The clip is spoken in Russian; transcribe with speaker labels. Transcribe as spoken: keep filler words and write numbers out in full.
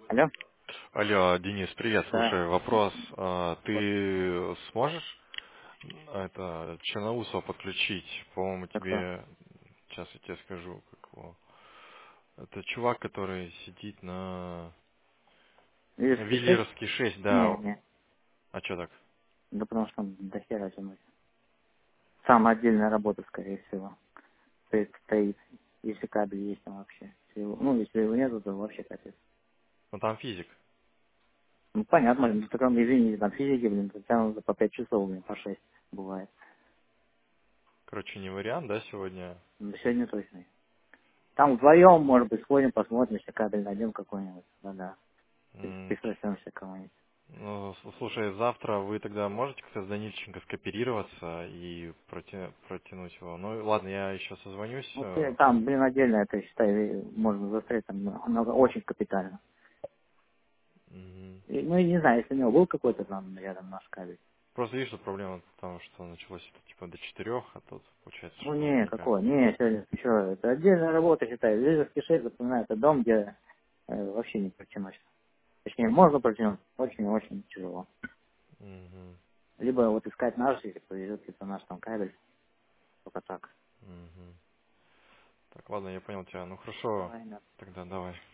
Speaker 1: Алло?
Speaker 2: Алло, Денис, привет.
Speaker 1: Да.
Speaker 2: Слушай, вопрос. А,
Speaker 1: Вот.
Speaker 2: Ты сможешь это Черноусова подключить? По-моему,
Speaker 1: Так кто?
Speaker 2: тебе... Сейчас я тебе скажу, как его... Это чувак, который сидит на
Speaker 1: Визовский шесть?
Speaker 2: Виллеровский шесть,
Speaker 1: Не,
Speaker 2: да.
Speaker 1: не.
Speaker 2: А что так?
Speaker 1: Да потому что он до хера тянуть. Сам отдельная работа, скорее всего. Стоит, стоит. Если кабель есть там вообще. Если его- ну, если его нету, то вообще капец.
Speaker 2: Ну там физик.
Speaker 1: Ну, понятно, блин, в таком, извините, там физики, блин, тянут по пять часов, блин, по шесть бывает.
Speaker 2: Короче, не вариант, да, сегодня?
Speaker 1: Но сегодня точно. Там вдвоем, может быть, сходим, посмотрим, если кабель найдем какой-нибудь. Да-да.
Speaker 2: М,
Speaker 1: Присоединимся к кому-нибудь.
Speaker 2: Ну, с- слушай, завтра вы тогда можете как-то с Данильченко скооперироваться и проти- протянуть его? Ну, ладно, я еще созвонюсь.
Speaker 1: Ну, ты-
Speaker 2: э,
Speaker 1: там, блин, отдельно это, считай, можно застрять, там, много, очень капитально.
Speaker 2: мгм.
Speaker 1: И, ну, я не знаю, если у него был какой-то там рядом наш кабель.
Speaker 2: Просто видишь, что проблема в том, что началось это типа до четырех, а тут получается,
Speaker 1: Ну,
Speaker 2: что
Speaker 1: не,
Speaker 2: только...
Speaker 1: какой, не, сегодня еще, это отдельная работа, считай. Здесь кишей, запоминаю, это дом, где э, вообще не протянуть. Точнее, можно протянуть, очень-очень тяжело.
Speaker 2: Мгм,
Speaker 1: Либо вот искать наш, если повезет, если наш там кабель, только так.
Speaker 2: мгм. Так, ладно, я понял тебя. Ну хорошо,
Speaker 1: Давай, да.
Speaker 2: тогда давай.